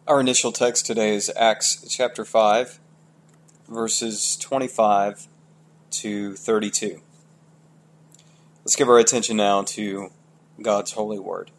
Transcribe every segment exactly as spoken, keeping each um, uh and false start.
Our initial text today is Acts chapter five, verses twenty-five to thirty-two. Let's give our attention now to God's holy word.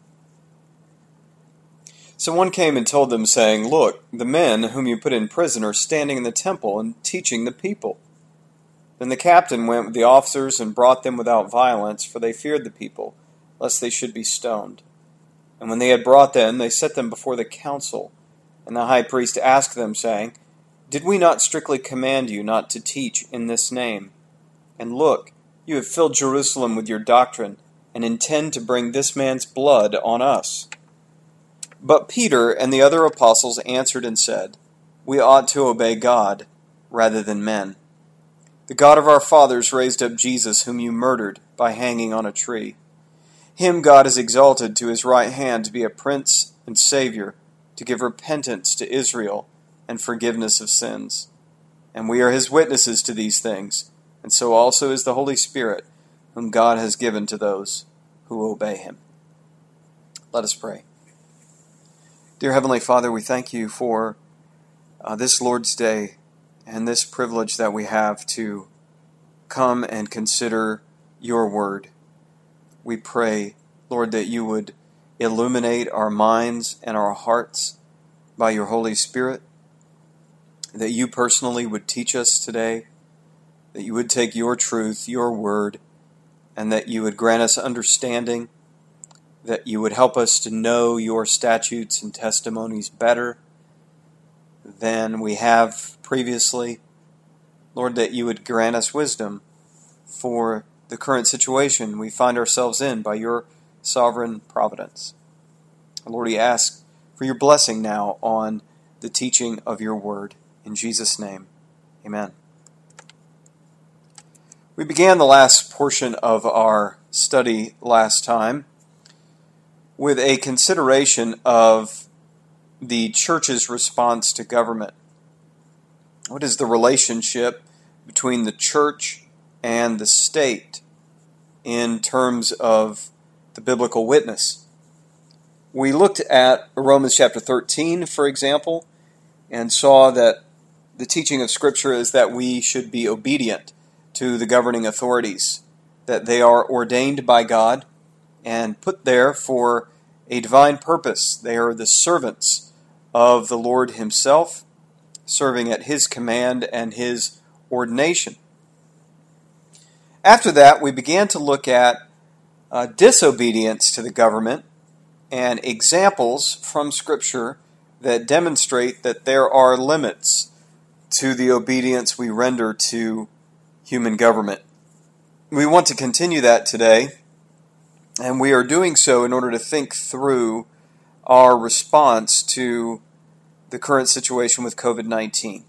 So one came and told them, saying, "Look, the men whom you put in prison are standing in the temple and teaching the people." Then the captain went with the officers and brought them without violence, for they feared the people, lest they should be stoned. And when they had brought them, they set them before the council. And the high priest asked them, saying, "Did we not strictly command you not to teach in this name? And look, you have filled Jerusalem with your doctrine, and intend to bring this man's blood on us." But Peter and the other apostles answered and said, "We ought to obey God rather than men. The God of our fathers raised up Jesus, whom you murdered by hanging on a tree. Him God has exalted to his right hand to be a prince and savior, to give repentance to Israel and forgiveness of sins. And we are his witnesses to these things, and so also is the Holy Spirit, whom God has given to those who obey him." Let us pray. Dear Heavenly Father, we thank you for uh, this Lord's Day and this privilege that we have to come and consider your word. We pray, Lord, that you would illuminate our minds and our hearts by your Holy Spirit, that you personally would teach us today, that you would take your truth, your word, and that you would grant us understanding, that you would help us to know your statutes and testimonies better than we have previously. Lord, that you would grant us wisdom for the current situation we find ourselves in by your sovereign providence. Lord, we ask for your blessing now on the teaching of your word. In Jesus' name, amen. We began the last portion of our study last time with a consideration of the church's response to government. What is the relationship between the church and the state in terms of the biblical witness? We looked at Romans chapter thirteen, for example, and saw that the teaching of Scripture is that we should be obedient to the governing authorities, that they are ordained by God and put there for a divine purpose. They are the servants of the Lord himself, serving at his command and his ordination. After that, we began to look at uh, disobedience to the government and examples from Scripture that demonstrate that there are limits to the obedience we render to human government. We want to continue that today, and we are doing so in order to think through our response to the current situation with covid nineteen.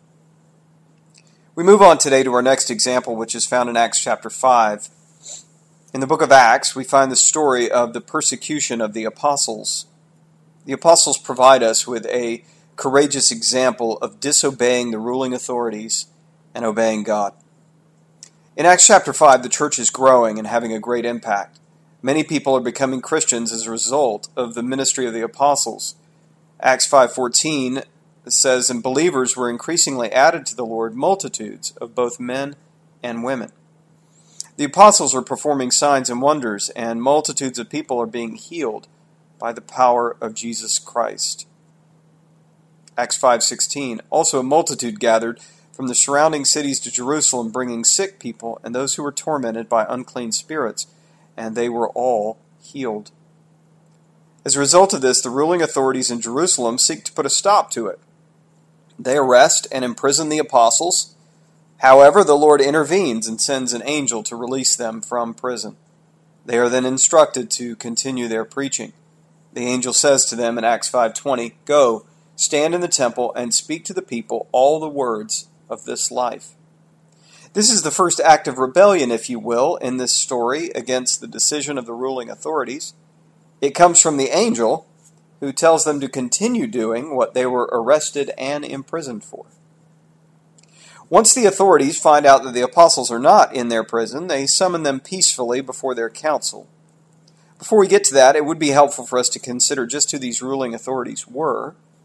We move on today to our next example, which is found in Acts chapter five. In the book of Acts, we find the story of the persecution of the apostles. The apostles provide us with a courageous example of disobeying the ruling authorities and obeying God. In Acts chapter five, the church is growing and having a great impact. Many people are becoming Christians as a result of the ministry of the apostles. Acts five fourteen says, "And believers were increasingly added to the Lord, multitudes of both men and women." The apostles are performing signs and wonders, and multitudes of people are being healed by the power of Jesus Christ. Acts five sixteen, "Also a multitude gathered from the surrounding cities to Jerusalem, bringing sick people and those who were tormented by unclean spirits, and they were all healed." As a result of this, the ruling authorities in Jerusalem seek to put a stop to it. They arrest and imprison the apostles. However, the Lord intervenes and sends an angel to release them from prison. They are then instructed to continue their preaching. The angel says to them in Acts five twenty, "Go, stand in the temple and speak to the people all the words of this life." This is the first act of rebellion, if you will, in this story against the decision of the ruling authorities. It comes from the angel, who tells them to continue doing what they were arrested and imprisoned for. Once the authorities find out that the apostles are not in their prison, they summon them peacefully before their council. Before we get to that, it would be helpful for us to consider just who these ruling authorities were.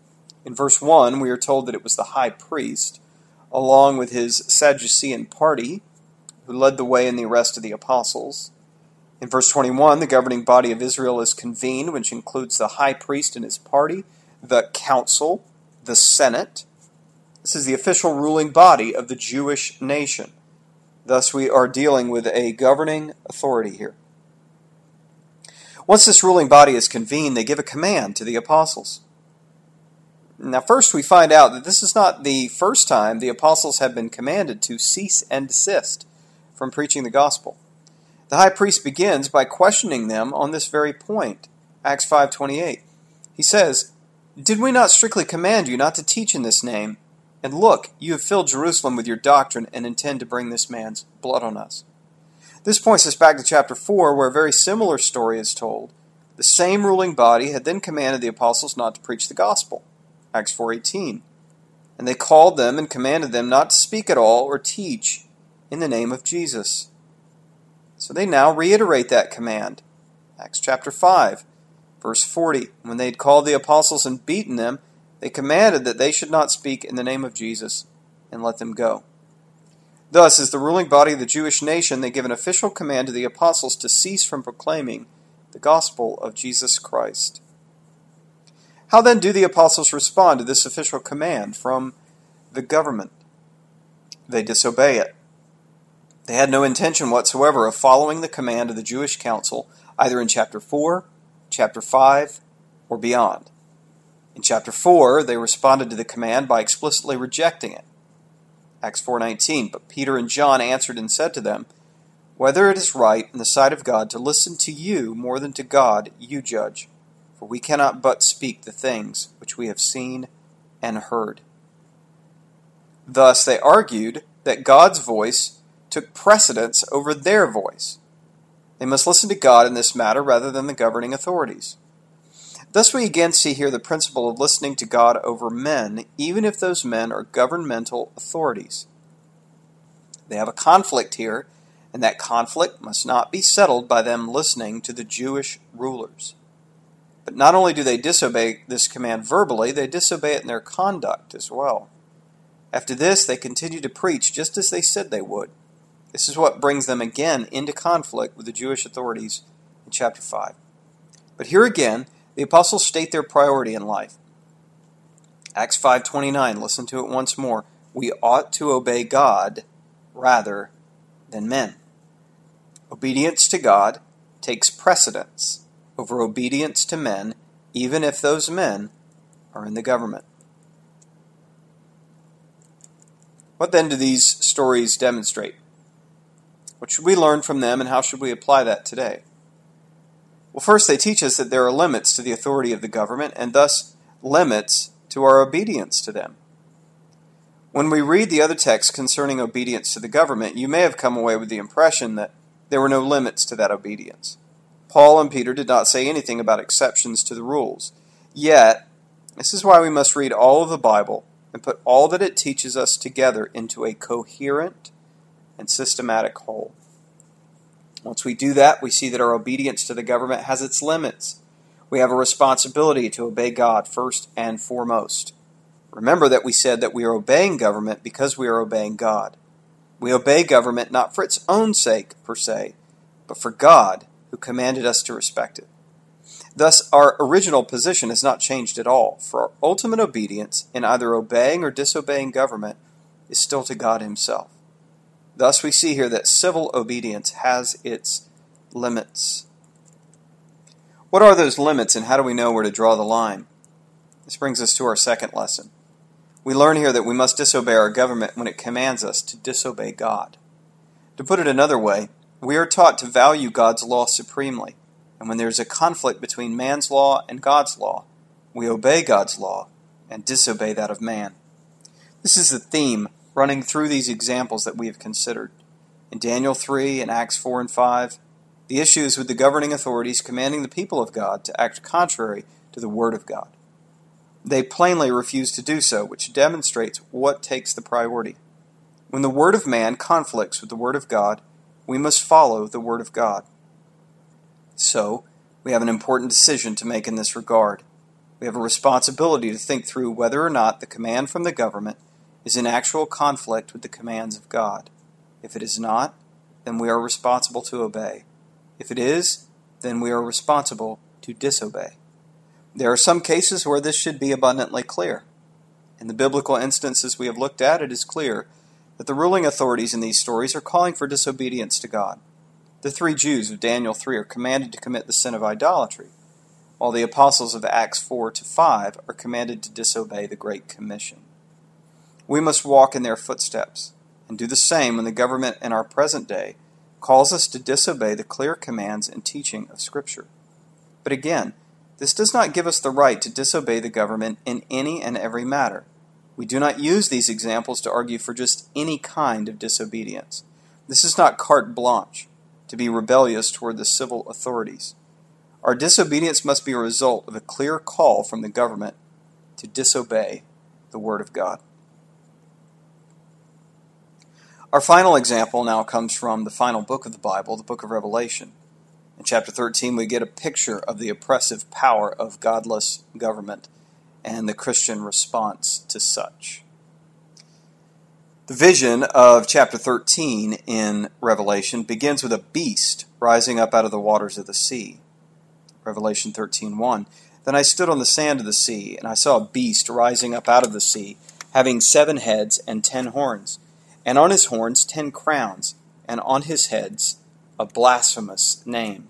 In verse one, we are told that it was the high priest, along with his Sadducean party, who led the way in the arrest of the apostles. In verse twenty-one, the governing body of Israel is convened, which includes the high priest and his party, the council, the Senate. This is the official ruling body of the Jewish nation. Thus, we are dealing with a governing authority here. Once this ruling body is convened, they give a command to the apostles. Now, first we find out that this is not the first time the apostles have been commanded to cease and desist from preaching the gospel. The high priest begins by questioning them on this very point. Acts five twenty-eight. He says, "Did we not strictly command you not to teach in this name? And look, you have filled Jerusalem with your doctrine and intend to bring this man's blood on us." This points us back to chapter four, where a very similar story is told. The same ruling body had then commanded the apostles not to preach the gospel. Acts four eighteen. "And they called them and commanded them not to speak at all or teach in the name of Jesus." So they now reiterate that command. Acts chapter five, verse forty. "When they had called the apostles and beaten them, they commanded that they should not speak in the name of Jesus, and let them go." Thus, as the ruling body of the Jewish nation, they give an official command to the apostles to cease from proclaiming the gospel of Jesus Christ. How then do the apostles respond to this official command from the government? They disobey it. They had no intention whatsoever of following the command of the Jewish council, either in chapter four, chapter five, or beyond. In chapter four, they responded to the command by explicitly rejecting it. Acts four nineteen, "But Peter and John answered and said to them, Whether it is right in the sight of God to listen to you more than to God, you judge. For we cannot but speak the things which we have seen and heard." Thus they argued that God's voice took precedence over their voice. They must listen to God in this matter rather than the governing authorities. Thus we again see here the principle of listening to God over men, even if those men are governmental authorities. They have a conflict here, and that conflict must not be settled by them listening to the Jewish rulers. But not only do they disobey this command verbally, they disobey it in their conduct as well. After this, they continue to preach just as they said they would. This is what brings them again into conflict with the Jewish authorities in chapter five. But here again, the apostles state their priority in life. Acts five twenty-nine, listen to it once more. "We ought to obey God rather than men." Obedience to God takes precedence over obedience to men, even if those men are in the government. What then do these stories demonstrate? What should we learn from them, and how should we apply that today? Well, first, they teach us that there are limits to the authority of the government, and thus limits to our obedience to them. When we read the other texts concerning obedience to the government, you may have come away with the impression that there were no limits to that obedience. Paul and Peter did not say anything about exceptions to the rules. Yet, this is why we must read all of the Bible and put all that it teaches us together into a coherent and systematic whole. Once we do that, we see that our obedience to the government has its limits. We have a responsibility to obey God first and foremost. Remember that we said that we are obeying government because we are obeying God. We obey government not for its own sake, per se, but for God, who commanded us to respect it. Thus, our original position has not changed at all, for our ultimate obedience in either obeying or disobeying government is still to God Himself. Thus, we see here that civil obedience has its limits. What are those limits, and how do we know where to draw the line? This brings us to our second lesson. We learn here that we must disobey our government when it commands us to disobey God. To put it another way, we are taught to value God's law supremely, and when there is a conflict between man's law and God's law, we obey God's law and disobey that of man. This is the theme running through these examples that we have considered. In Daniel three and Acts four and five, the issue is with the governing authorities commanding the people of God to act contrary to the Word of God. They plainly refuse to do so, which demonstrates what takes the priority. When the word of man conflicts with the Word of God, we must follow the Word of God. So, we have an important decision to make in this regard. We have a responsibility to think through whether or not the command from the government is in actual conflict with the commands of God. If it is not, then we are responsible to obey. If it is, then we are responsible to disobey. There are some cases where this should be abundantly clear. In the biblical instances we have looked at, it is clear that the ruling authorities in these stories are calling for disobedience to God. The three Jews of Daniel three are commanded to commit the sin of idolatry, while the apostles of Acts four to five are commanded to disobey the Great Commission. We must walk in their footsteps and do the same when the government in our present day calls us to disobey the clear commands and teaching of Scripture. But again, this does not give us the right to disobey the government in any and every matter. We do not use these examples to argue for just any kind of disobedience. This is not carte blanche to be rebellious toward the civil authorities. Our disobedience must be a result of a clear call from the government to disobey the Word of God. Our final example now comes from the final book of the Bible, the book of Revelation. In chapter thirteen, we get a picture of the oppressive power of godless government and the Christian response to such. The vision of chapter thirteen in Revelation begins with a beast rising up out of the waters of the sea. Revelation thirteen one. Then I stood on the sand of the sea, and I saw a beast rising up out of the sea, having seven heads and ten horns, and on his horns ten crowns, and on his heads a blasphemous name.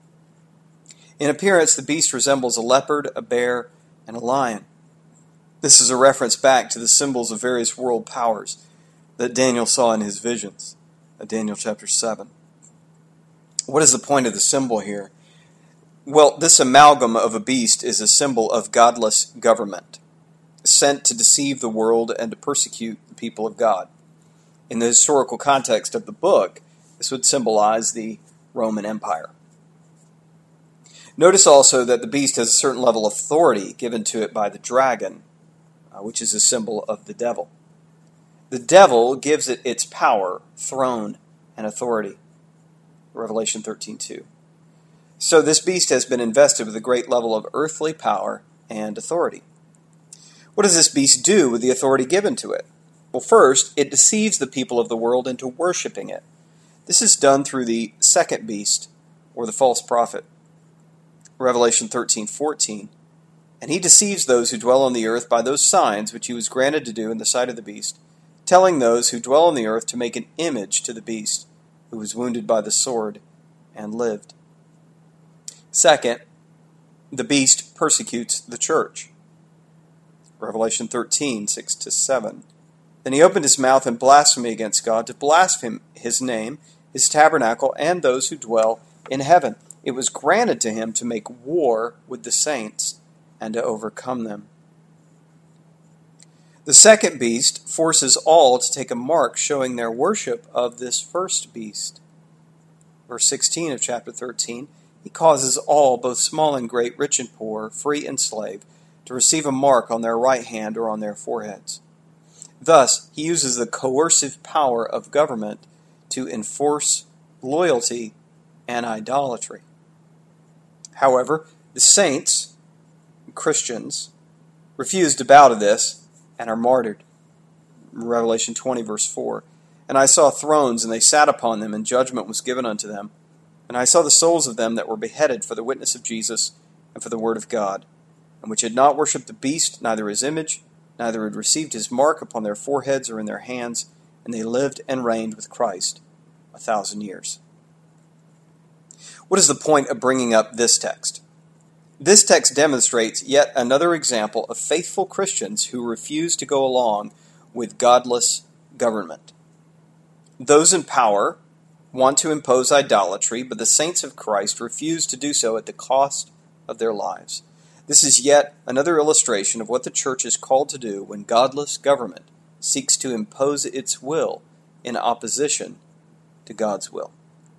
In appearance, the beast resembles a leopard, a bear, and a lion. This is a reference back to the symbols of various world powers that Daniel saw in his visions, Daniel chapter seven. What is the point of the symbol here? Well, this amalgam of a beast is a symbol of godless government, sent to deceive the world and to persecute the people of God. In the historical context of the book, this would symbolize the Roman Empire. Notice also that the beast has a certain level of authority given to it by the dragon, uh, which is a symbol of the devil. The devil gives it its power, throne, and authority. Revelation thirteen two. So this beast has been invested with a great level of earthly power and authority. What does this beast do with the authority given to it? Well, first, it deceives the people of the world into worshiping it. This is done through the second beast, or the false prophet. Revelation thirteen fourteen. And he deceives those who dwell on the earth by those signs which he was granted to do in the sight of the beast, telling those who dwell on the earth to make an image to the beast, who was wounded by the sword and lived. Second, the beast persecutes the church. Revelation thirteen six to seven. Then he opened his mouth in blasphemy against God, to blaspheme his name, his tabernacle, and those who dwell in heaven. It was granted to him to make war with the saints and to overcome them. The second beast forces all to take a mark showing their worship of this first beast. Verse sixteen of chapter thirteen, he causes all, both small and great, rich and poor, free and slave, to receive a mark on their right hand or on their foreheads. Thus, he uses the coercive power of government to enforce loyalty and idolatry. However, the saints, Christians, refuse to bow to this and are martyred. Revelation twenty, verse four. And I saw thrones, and they sat upon them, and judgment was given unto them. And I saw the souls of them that were beheaded for the witness of Jesus and for the word of God, and which had not worshipped the beast, neither his image, neither had received his mark upon their foreheads or in their hands, and they lived and reigned with Christ a thousand years. What is the point of bringing up this text? This text demonstrates yet another example of faithful Christians who refuse to go along with godless government. Those in power want to impose idolatry, but the saints of Christ refuse to do so at the cost of their lives. This is yet another illustration of what the church is called to do when godless government seeks to impose its will in opposition to God's will.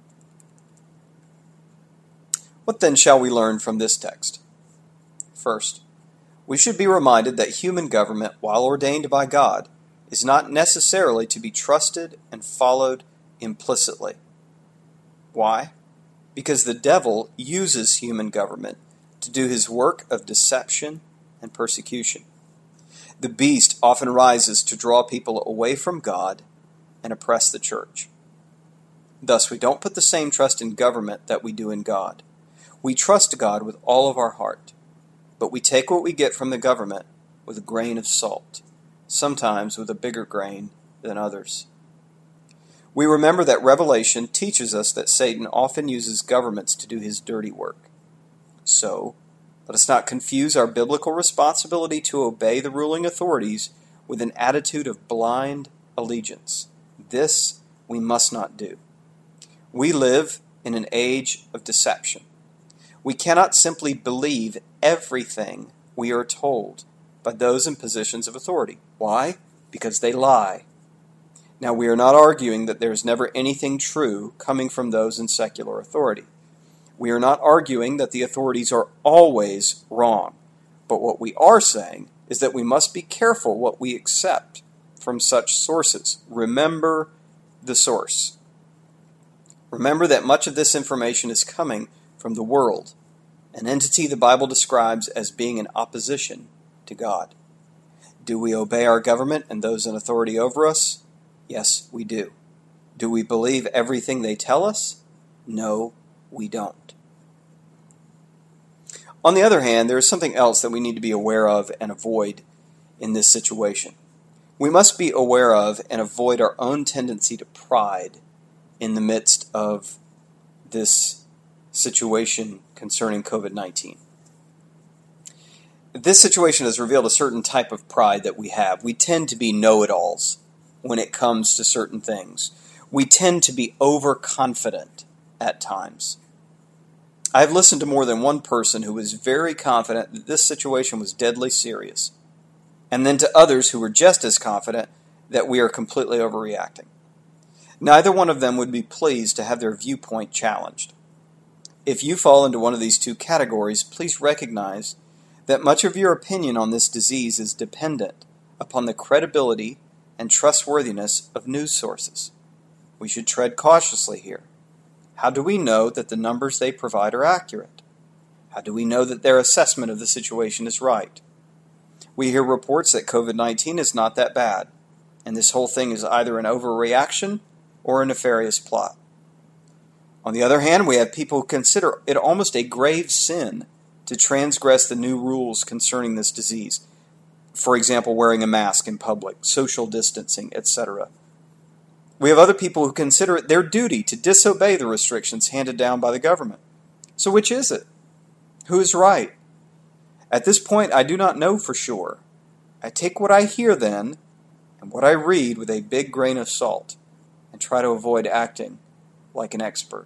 What then shall we learn from this text? First, we should be reminded that human government, while ordained by God, is not necessarily to be trusted and followed implicitly. Why? Because the devil uses human government to do his work of deception and persecution. The beast often rises to draw people away from God and oppress the church. Thus, we don't put the same trust in government that we do in God. We trust God with all of our heart, but we take what we get from the government with a grain of salt, sometimes with a bigger grain than others. We remember that Revelation teaches us that Satan often uses governments to do his dirty work. So, let us not confuse our biblical responsibility to obey the ruling authorities with an attitude of blind allegiance. This we must not do. We live in an age of deception. We cannot simply believe everything we are told by those in positions of authority. Why? Because they lie. Now, we are not arguing that there is never anything true coming from those in secular authority. We are not arguing that the authorities are always wrong. But what we are saying is that we must be careful what we accept from such sources. Remember the source. Remember that much of this information is coming from the world, an entity the Bible describes as being in opposition to God. Do we obey our government and those in authority over us? Yes, we do. Do we believe everything they tell us? No, we don't. On the other hand, there is something else that we need to be aware of and avoid in this situation. We must be aware of and avoid our own tendency to pride in the midst of this situation concerning covid nineteen. This situation has revealed a certain type of pride that we have. We tend to be know-it-alls when it comes to certain things. We tend to be overconfident at times. I've listened to more than one person who was very confident that this situation was deadly serious, and then to others who were just as confident that we are completely overreacting. Neither one of them would be pleased to have their viewpoint challenged. If you fall into one of these two categories, please recognize that much of your opinion on this disease is dependent upon the credibility and trustworthiness of news sources. We should tread cautiously here. How do we know that the numbers they provide are accurate? How do we know that their assessment of the situation is right? We hear reports that covid nineteen is not that bad, and this whole thing is either an overreaction or a nefarious plot. On the other hand, we have people who consider it almost a grave sin to transgress the new rules concerning this disease. For example, wearing a mask in public, social distancing, et cetera. We have other people who consider it their duty to disobey the restrictions handed down by the government. So which is it? Who is right? At this point, I do not know for sure. I take what I hear then and what I read with a big grain of salt and try to avoid acting like an expert.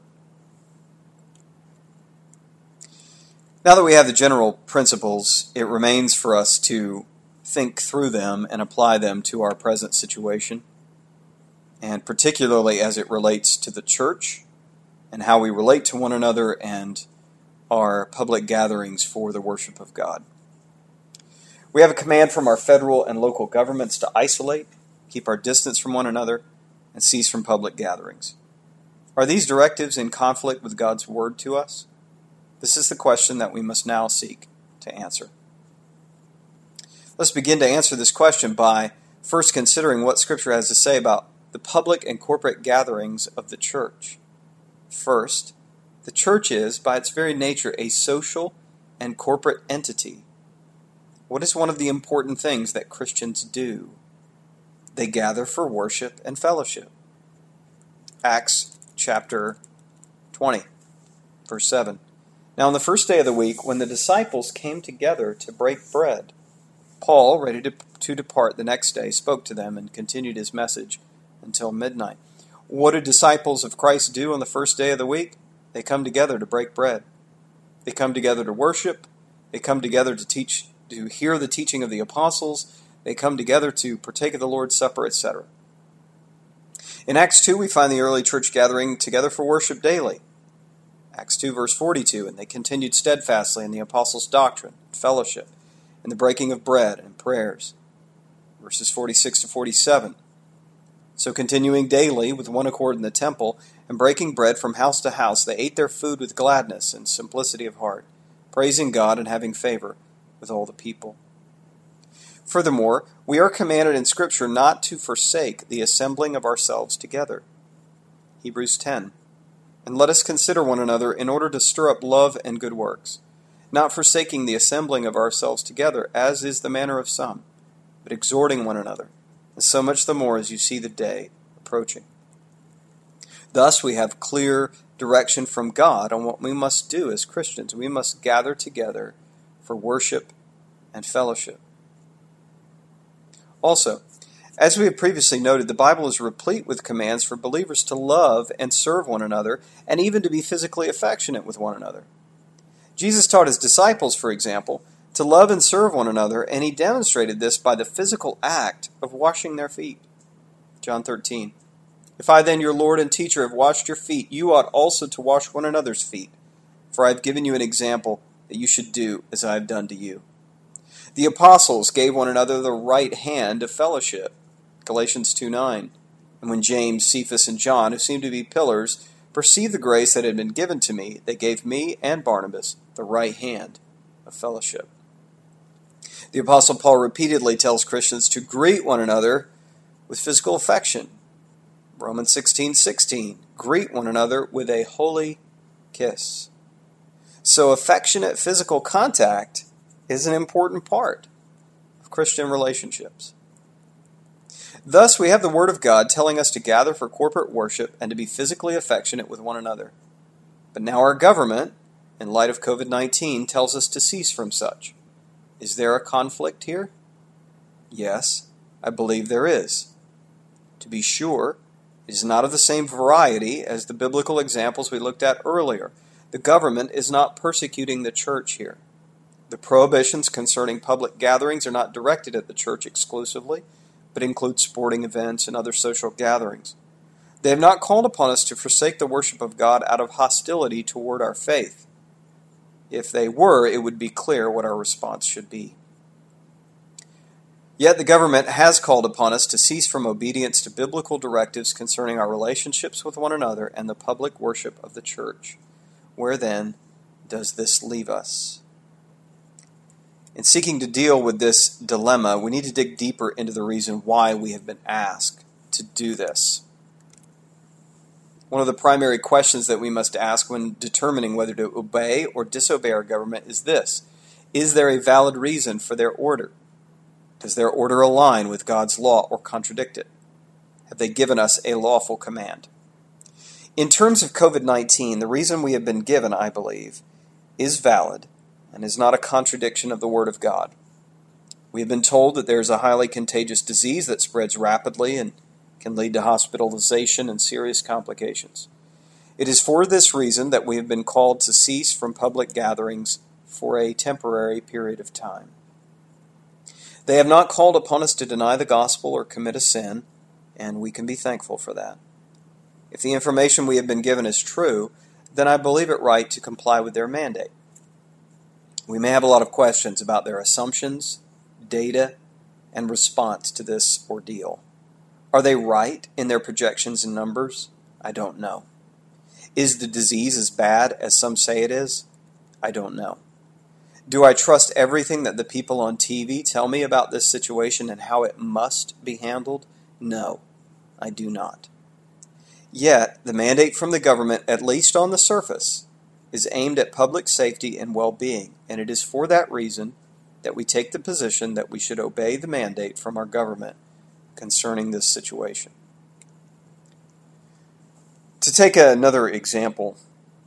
Now that we have the general principles, it remains for us to think through them and apply them to our present situation, and particularly as it relates to the church and how we relate to one another and our public gatherings for the worship of God. We have a command from our federal and local governments to isolate, keep our distance from one another, and cease from public gatherings. Are these directives in conflict with God's word to us? This is the question that we must now seek to answer. Let's begin to answer this question by first considering what Scripture has to say about the public and corporate gatherings of the church. First, the church is, by its very nature, a social and corporate entity. What is one of the important things that Christians do? They gather for worship and fellowship. Acts chapter twenty, verse seven. Now on the first day of the week, when the disciples came together to break bread, Paul, ready to, to depart the next day, spoke to them and continued his message until midnight. What do disciples of Christ do on the first day of the week? They come together to break bread. They come together to worship. They come together to teach, to hear the teaching of the apostles. They come together to partake of the Lord's Supper, et cetera. In Acts two, we find the early church gathering together for worship daily. Acts two, verse forty-two, and they continued steadfastly in the apostles' doctrine, fellowship, and the breaking of bread and prayers. Verses forty-six to forty-seven. So continuing daily with one accord in the temple, and breaking bread from house to house, they ate their food with gladness and simplicity of heart, praising God and having favor with all the people. Furthermore, we are commanded in Scripture not to forsake the assembling of ourselves together. Hebrews ten. And let us consider one another in order to stir up love and good works, not forsaking the assembling of ourselves together, as is the manner of some, but exhorting one another, and so much the more as you see the day approaching. Thus we have clear direction from God on what we must do as Christians. We must gather together for worship and fellowship. Also, as we have previously noted, the Bible is replete with commands for believers to love and serve one another, and even to be physically affectionate with one another. Jesus taught his disciples, for example, to love and serve one another, and he demonstrated this by the physical act of washing their feet. John thirteen. If I then, your Lord and teacher, have washed your feet, you ought also to wash one another's feet. For I have given you an example that you should do as I have done to you. The apostles gave one another the right hand of fellowship. Galatians two nine. And when James, Cephas, and John, who seemed to be pillars, perceived the grace that had been given to me, they gave me and Barnabas the right hand of fellowship. The Apostle Paul repeatedly tells Christians to greet one another with physical affection. Romans sixteen sixteen. Greet one another with a holy kiss. So affectionate physical contact is an important part of Christian relationships. Thus, we have the Word of God telling us to gather for corporate worship and to be physically affectionate with one another. But now our government, in light of covid nineteen, tells us to cease from such. Is there a conflict here? Yes, I believe there is. To be sure, it is not of the same variety as the biblical examples we looked at earlier. The government is not persecuting the church here. The prohibitions concerning public gatherings are not directed at the church exclusively, but include sporting events and other social gatherings. They have not called upon us to forsake the worship of God out of hostility toward our faith. If they were, it would be clear what our response should be. Yet the government has called upon us to cease from obedience to biblical directives concerning our relationships with one another and the public worship of the church. Where then does this leave us? In seeking to deal with this dilemma, we need to dig deeper into the reason why we have been asked to do this. One of the primary questions that we must ask when determining whether to obey or disobey our government is this: is there a valid reason for their order? Does their order align with God's law or contradict it? Have they given us a lawful command? In terms of covid nineteen, the reason we have been given, I believe, is valid and is not a contradiction of the Word of God. We have been told that there is a highly contagious disease that spreads rapidly and can lead to hospitalization and serious complications. It is for this reason that we have been called to cease from public gatherings for a temporary period of time. They have not called upon us to deny the gospel or commit a sin, and we can be thankful for that. If the information we have been given is true, then I believe it right to comply with their mandate. We may have a lot of questions about their assumptions, data, and response to this ordeal. Are they right in their projections and numbers? I don't know. Is the disease as bad as some say it is? I don't know. Do I trust everything that the people on T V tell me about this situation and how it must be handled? No, I do not. Yet, the mandate from the government, at least on the surface, is aimed at public safety and well-being, and it is for that reason that we take the position that we should obey the mandate from our government concerning this situation. To take another example,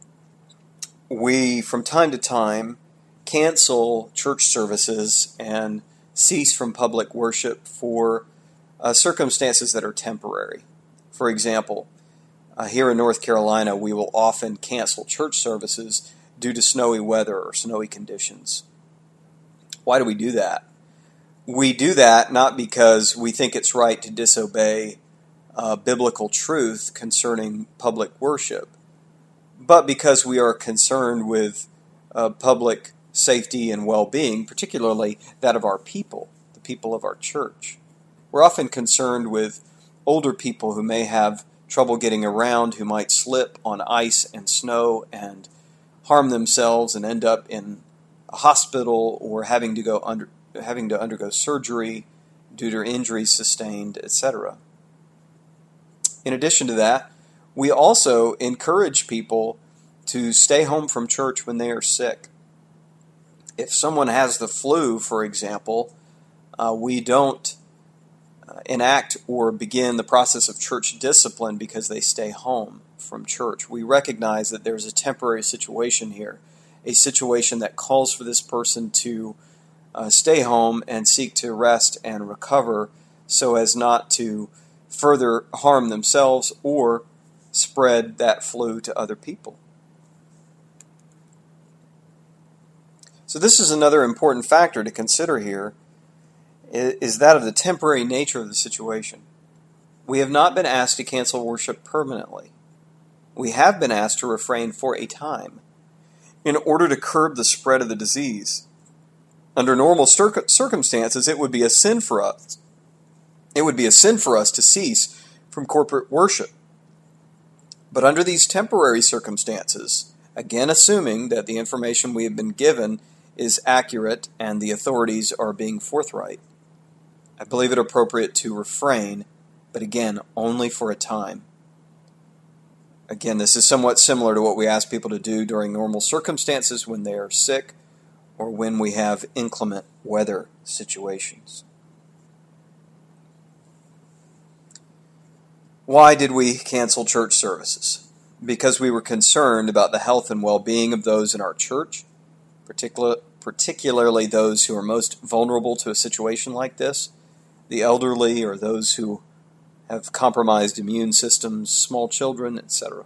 we, from time to time, cancel church services and cease from public worship for uh, circumstances that are temporary. For example, uh, here in North Carolina, we will often cancel church services due to snowy weather or snowy conditions. Why do we do that? We do that not because we think it's right to disobey uh, biblical truth concerning public worship, but because we are concerned with uh, public safety and well-being, particularly that of our people, the people of our church. We're often concerned with older people who may have trouble getting around, who might slip on ice and snow and harm themselves and end up in a hospital or having to go under having to undergo surgery due to injuries sustained, et cetera. In addition to that, we also encourage people to stay home from church when they are sick. If someone has the flu, for example, uh, we don't uh, enact or begin the process of church discipline because they stay home from church. We recognize that there's a temporary situation here, a situation that calls for this person to uh, stay home and seek to rest and recover so as not to further harm themselves or spread that flu to other people. So this is another important factor to consider here, is that of the temporary nature of the situation. We have not been asked to cancel worship permanently. We have been asked to refrain for a time in order to curb the spread of the disease. Under normal circ- circumstances, it would be a sin for us. It would be a sin for us to cease from corporate worship. But under these temporary circumstances, again assuming that the information we have been given is accurate and the authorities are being forthright, I believe it appropriate to refrain, but again, only for a time. Again, this is somewhat similar to what we ask people to do during normal circumstances when they are sick or when we have inclement weather situations. Why did we cancel church services? Because we were concerned about the health and well-being of those in our church, particular, particularly those who are most vulnerable to a situation like this, the elderly or those who have compromised immune systems, small children, et cetera.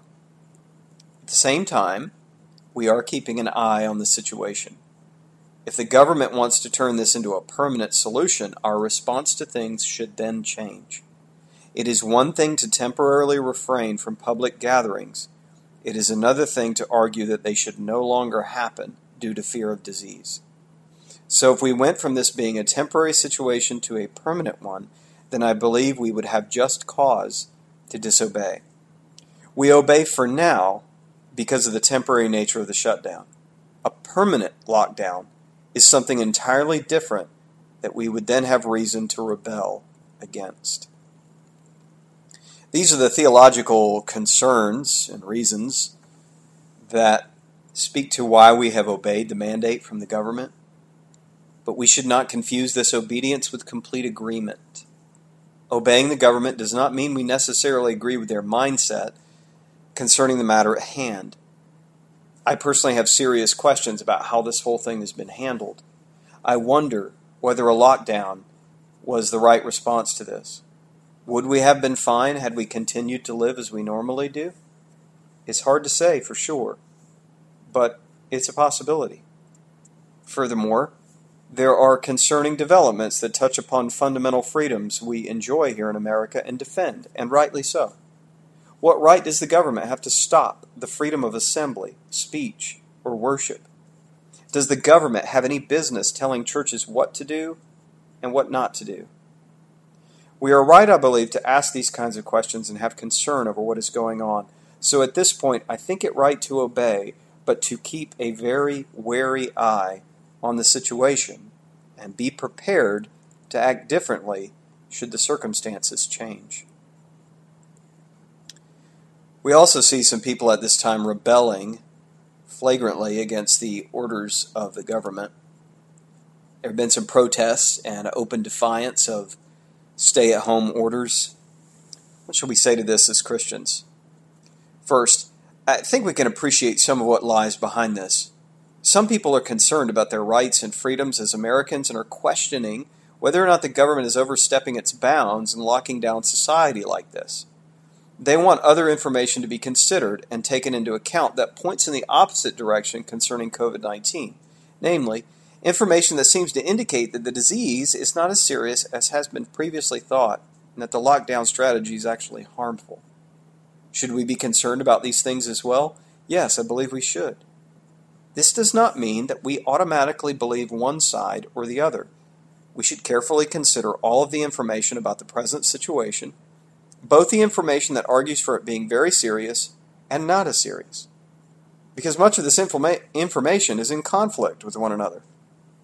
At the same time, we are keeping an eye on the situation. If the government wants to turn this into a permanent solution, our response to things should then change. It is one thing to temporarily refrain from public gatherings. It is another thing to argue that they should no longer happen due to fear of disease. So if we went from this being a temporary situation to a permanent one, then I believe we would have just cause to disobey. We obey for now because of the temporary nature of the shutdown. A permanent lockdown is something entirely different that we would then have reason to rebel against. These are the theological concerns and reasons that speak to why we have obeyed the mandate from the government. But we should not confuse this obedience with complete agreement. Obeying the government does not mean we necessarily agree with their mindset concerning the matter at hand. I personally have serious questions about how this whole thing has been handled. I wonder whether a lockdown was the right response to this. Would we have been fine had we continued to live as we normally do? It's hard to say for sure, but it's a possibility. Furthermore, there are concerning developments that touch upon fundamental freedoms we enjoy here in America and defend, and rightly so. What right does the government have to stop the freedom of assembly, speech, or worship? Does the government have any business telling churches what to do and what not to do? We are right, I believe, to ask these kinds of questions and have concern over what is going on. So at this point, I think it right to obey, but to keep a very wary eye on the situation and be prepared to act differently should the circumstances change. We also see some people at this time rebelling flagrantly against the orders of the government. There have been some protests and open defiance of stay-at-home orders. What should we say to this as Christians? First, I think we can appreciate some of what lies behind this. Some people are concerned about their rights and freedoms as Americans and are questioning whether or not the government is overstepping its bounds and locking down society like this. They want other information to be considered and taken into account that points in the opposite direction concerning covid nineteen, namely, information that seems to indicate that the disease is not as serious as has been previously thought and that the lockdown strategy is actually harmful. Should we be concerned about these things as well? Yes, I believe we should. This does not mean that we automatically believe one side or the other. We should carefully consider all of the information about the present situation, both the information that argues for it being very serious and not as serious, because much of this informa- information is in conflict with one another.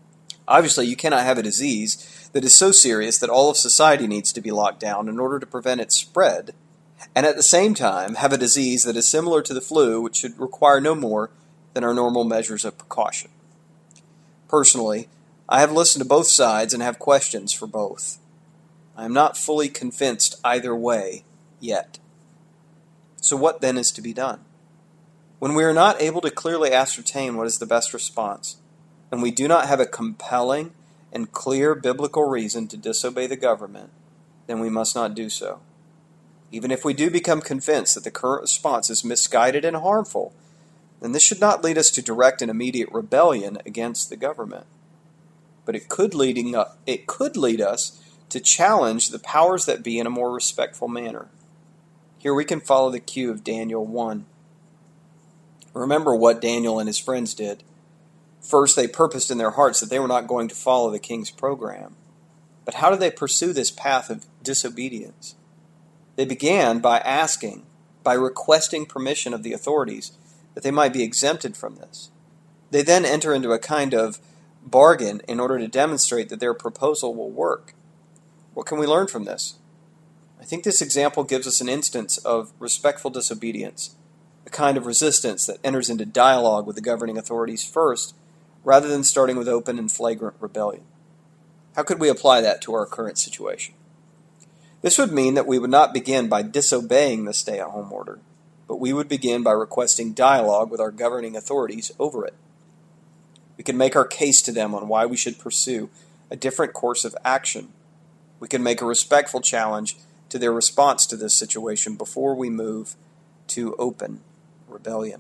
Obviously, you cannot have a disease that is so serious that all of society needs to be locked down in order to prevent its spread, and at the same time have a disease that is similar to the flu, which should require no more than our normal measures of precaution. Personally, I have listened to both sides and have questions for both. I am not fully convinced either way yet. So what then is to be done? When we are not able to clearly ascertain what is the best response, and we do not have a compelling and clear biblical reason to disobey the government, then we must not do so. Even if we do become convinced that the current response is misguided and harmful, then this should not lead us to direct and immediate rebellion against the government. But it could, leading up, it could lead us to challenge the powers that be in a more respectful manner. Here we can follow the cue of Daniel one. Remember what Daniel and his friends did. First, they purposed in their hearts that they were not going to follow the king's program. But how did they pursue this path of disobedience? They began by asking, by requesting permission of the authorities that they might be exempted from this. They then enter into a kind of bargain in order to demonstrate that their proposal will work. What can we learn from this? I think this example gives us an instance of respectful disobedience, a kind of resistance that enters into dialogue with the governing authorities first, rather than starting with open and flagrant rebellion. How could we apply that to our current situation? This would mean that we would not begin by disobeying the stay-at-home order, but we would begin by requesting dialogue with our governing authorities over it. We can make our case to them on why we should pursue a different course of action. We can make a respectful challenge to their response to this situation before we move to open rebellion.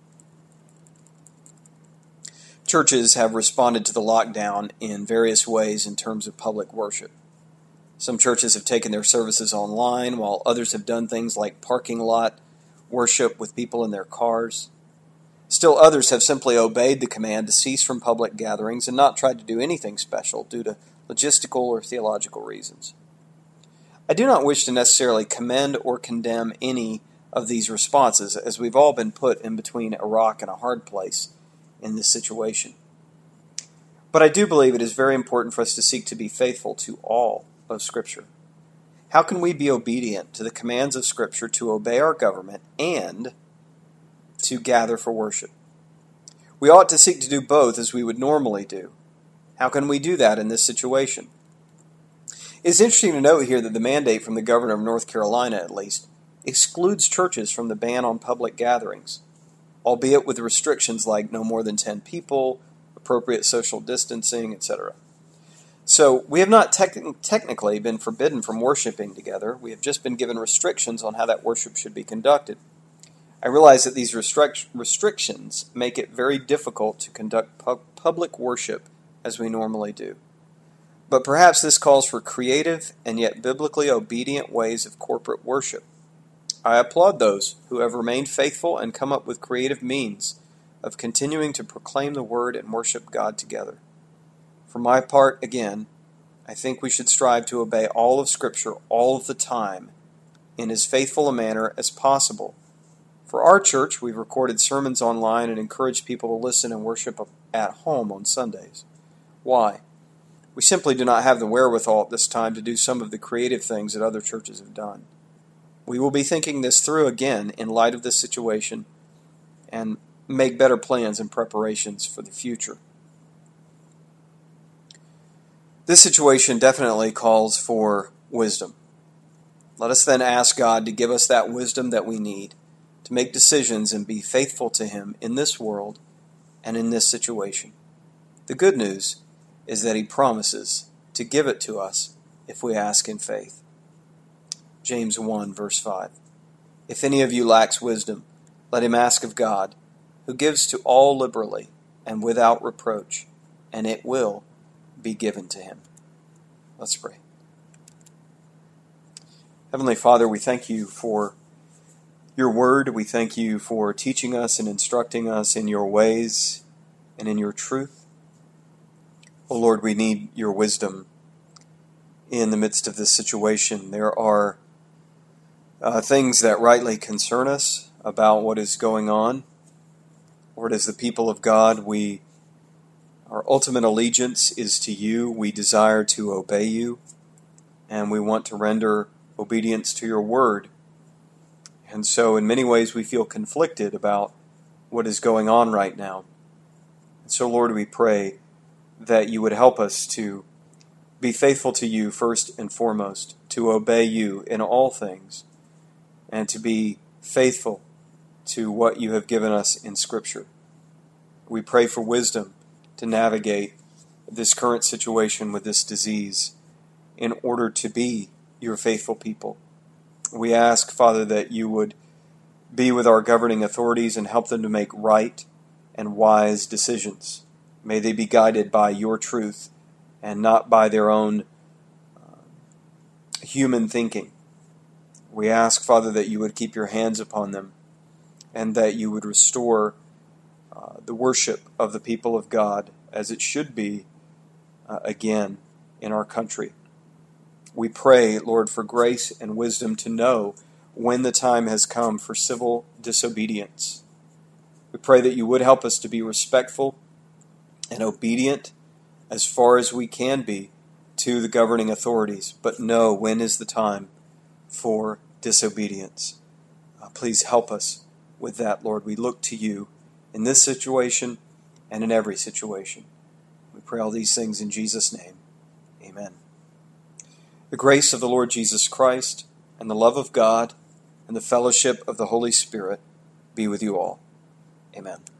Churches have responded to the lockdown in various ways in terms of public worship. Some churches have taken their services online, while others have done things like parking lot worship with people in their cars. Still others have simply obeyed the command to cease from public gatherings and not tried to do anything special due to logistical or theological reasons. I do not wish to necessarily commend or condemn any of these responses, as we've all been put in between a rock and a hard place in this situation. But I do believe it is very important for us to seek to be faithful to all of Scripture. How can we be obedient to the commands of Scripture to obey our government and to gather for worship? We ought to seek to do both as we would normally do. How can we do that in this situation? It's interesting to note here that the mandate from the governor of North Carolina, at least, excludes churches from the ban on public gatherings, albeit with restrictions like no more than ten people, appropriate social distancing, et cetera. So we have not tec- technically been forbidden from worshiping together. We have just been given restrictions on how that worship should be conducted. I realize that these restric- restrictions make it very difficult to conduct pu- public worship as we normally do. But perhaps this calls for creative and yet biblically obedient ways of corporate worship. I applaud those who have remained faithful and come up with creative means of continuing to proclaim the word and worship God together. For my part, again, I think we should strive to obey all of Scripture all of the time in as faithful a manner as possible. For our church, we've recorded sermons online and encouraged people to listen and worship at home on Sundays. Why? We simply do not have the wherewithal at this time to do some of the creative things that other churches have done. We will be thinking this through again in light of this situation and make better plans and preparations for the future. This situation definitely calls for wisdom. Let us then ask God to give us that wisdom that we need to make decisions and be faithful to Him in this world and in this situation. The good news is that He promises to give it to us if we ask in faith. James one, verse five. If any of you lacks wisdom, let him ask of God, who gives to all liberally and without reproach, and it will be given to him. Let's pray. Heavenly Father, we thank you for your word. We thank you for teaching us and instructing us in your ways and in your truth. Oh Lord, we need your wisdom in the midst of this situation. There are uh, things that rightly concern us about what is going on. Lord, as the people of God, we Our ultimate allegiance is to you. We desire to obey you, and we want to render obedience to your word. And so in many ways we feel conflicted about what is going on right now. And so, Lord, we pray that you would help us to be faithful to you first and foremost, to obey you in all things, and to be faithful to what you have given us in Scripture. We pray for wisdom to navigate this current situation with this disease in order to be your faithful people. We ask, Father, that you would be with our governing authorities and help them to make right and wise decisions. May they be guided by your truth and not by their own uh, human thinking. We ask, Father, that you would keep your hands upon them and that you would restore uh, the worship of the people of God as it should be uh, again in our country. We pray, Lord, for grace and wisdom to know when the time has come for civil disobedience. We pray that you would help us to be respectful and obedient as far as we can be to the governing authorities, but know when is the time for disobedience. Uh, please help us with that, Lord. We look to you in this situation and in every situation. We pray all these things in Jesus' name. Amen. The grace of the Lord Jesus Christ and the love of God and the fellowship of the Holy Spirit be with you all. Amen.